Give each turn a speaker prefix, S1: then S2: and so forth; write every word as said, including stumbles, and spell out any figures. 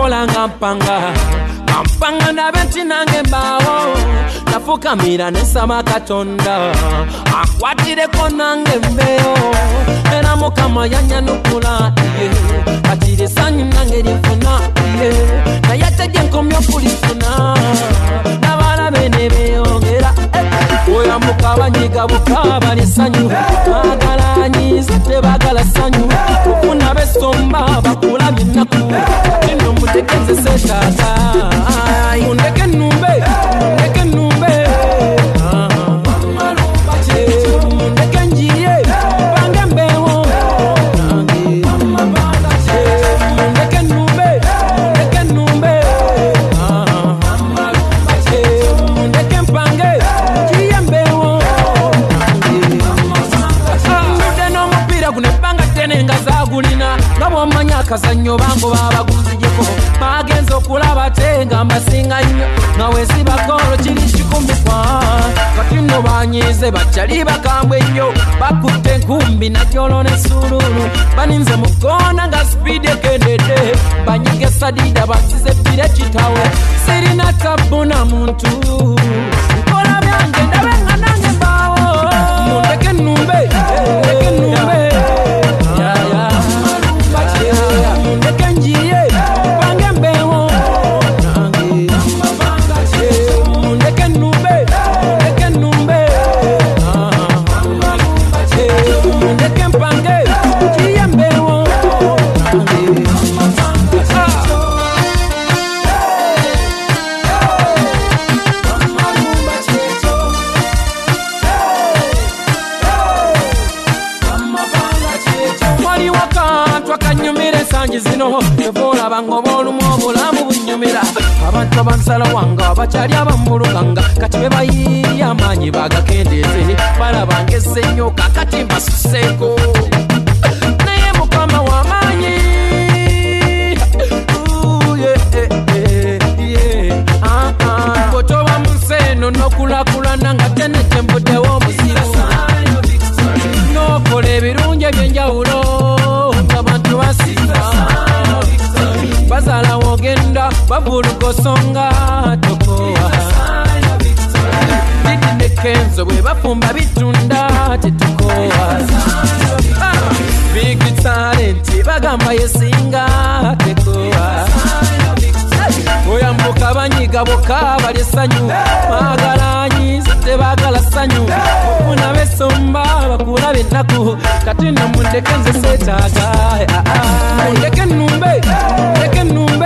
S1: nakola nga mpanga mpanga nabenti nange mbaawo nafukamira nesaba Katonda akwatireko nange mbeyo era Mukama yanyanukula kati essanyu nange lifuna naye atejje nkomya okulifuna n'abalabe ne beeyongera oyambuka banyiga bukaba l'essanyu agalanyiza tebagala ssanyu okufuna besomba bakulabye ennaku nno mutekeze seetaaga mundeke nnumbe mundeke nnumbe mundeke njiye bange mbeewo mundeke nnumbe mundeke nnumbe mundeke mpange njiye mbeewo ndude n'omupiira guno ebbanga ddene nga zaagulina nga bw'omanya akazannyo bango babaguzijeko bagenze okulaba te nga mbasinga nnyo nga wezibakolo kiri kikumi kwa kati nno banyize bakyali bakambwe nnyo bakutte enkumbi najolo n'essululu baninze mu kkoona nga sipiidi ekendedde banyiga esadiida basize bbire kitawe sirina tabbuna muntu nkola byange ndabe nga nange mbaawo mundeke nnumbe mundeke nnumbe mundeke njiye bange mbeewo mundeke nnumbe mundeke nnumbe mundeke mpange njiye mbeewo waliwo akantu akanyumira ensangi zino evoolaba ng'oboolumu obulamu bunnyumira abantu abansala wanga bakyali abamuluganga kati be bayiye amaanyi bagakendeeze balabanga essenyoka kati mbasuseeko naye Mukama w'amaanyi bw'otoba mu nsi eno n'okulaakulana nga tenetembuddewo omuzibu n'okola ebirungi eby'enjawulo ng'abantu basinga bazaala wogenda bavulugosonga tokowa Didi ne Kenzo bwe bafumba bitunda tetukowa Big talent bagamba yesinga tekowa oyambuka banyiga boka bali essanyu magalanyiza tebagala ssanyu okufuna besomba bakulaba ennaku kati nno mundeke nze seetaaga mundeke nnumbe mundeke nnumbe